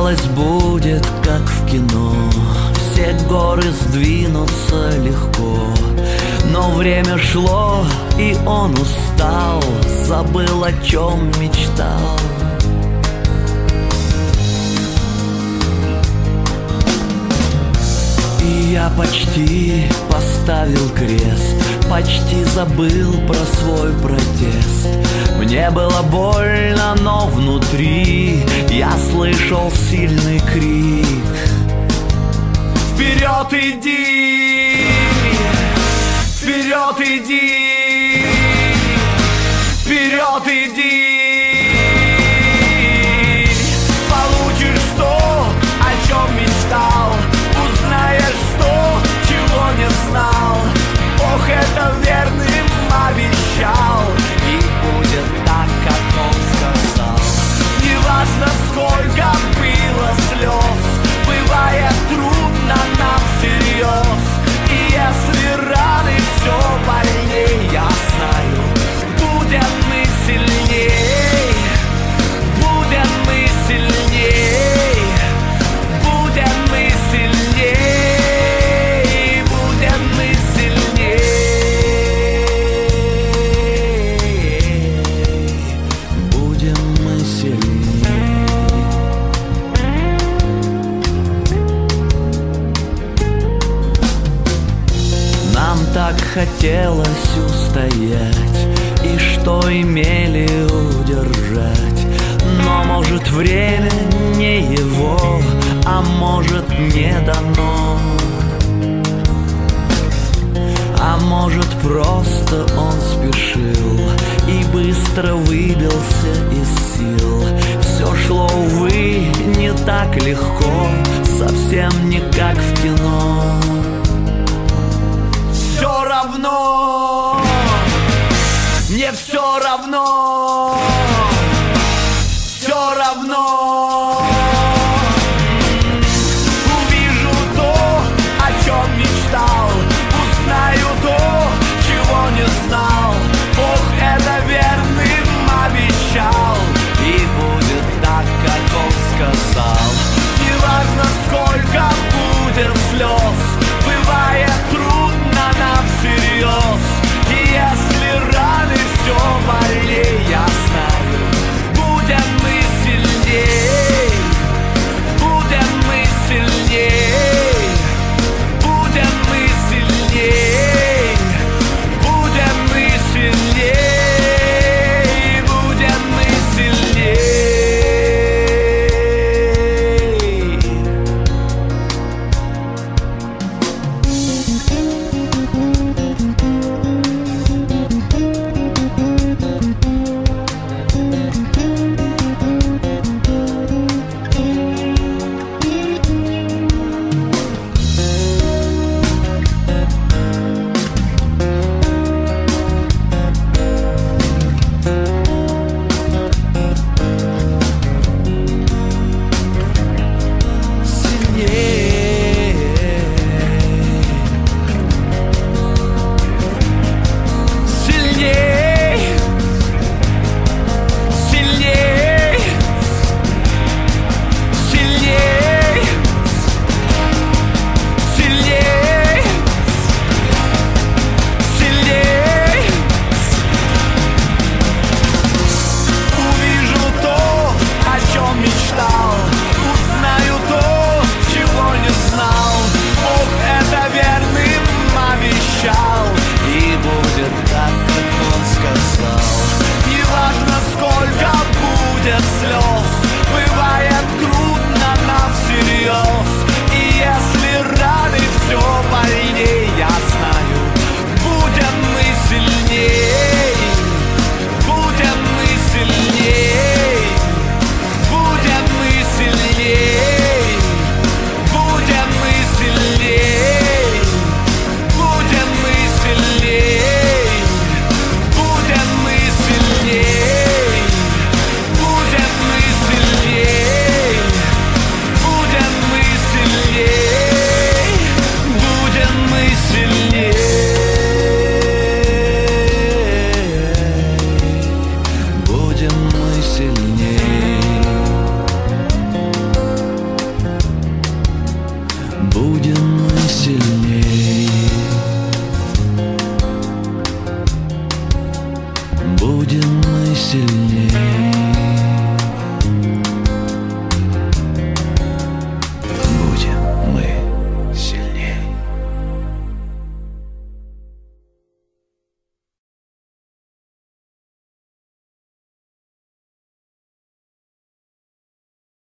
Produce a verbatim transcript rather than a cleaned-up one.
Казалось, будет как в кино, все горы сдвинутся легко. Но время шло, и он устал, забыл, о чем мечтал. И я почти поставил крест, почти забыл про свой протест. Мне было больно, но внутри я слышал сильный крик: вперед иди! Вперед иди! Вперед иди! Получишь то, о чем мечтал, узнаешь то, чего не знал. Бог это верным обещал, и будет так, как он сказал. Неважно, сколько было слез, бывает трудно нам всерьез. И если раны все больней, я знаю, будем мы сильней, будем мы сильней, будем мы сильней, будем мы сильней, будем мы сильней. Нам так хотелось устоять, и что имели удержать. Но может время не его, а может не дано. А может просто он спешил и быстро выбился из сил. Все шло, увы, не так легко, совсем не как в кино. Все равно, мне все равно.